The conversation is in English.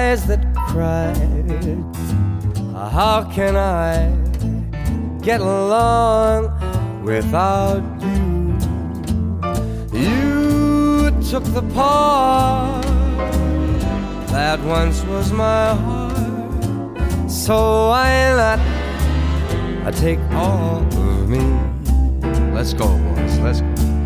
eyes that cried. How can I get along without you? You took the part that once was my heart, so why not take all of me? Let's go, boys, let's go.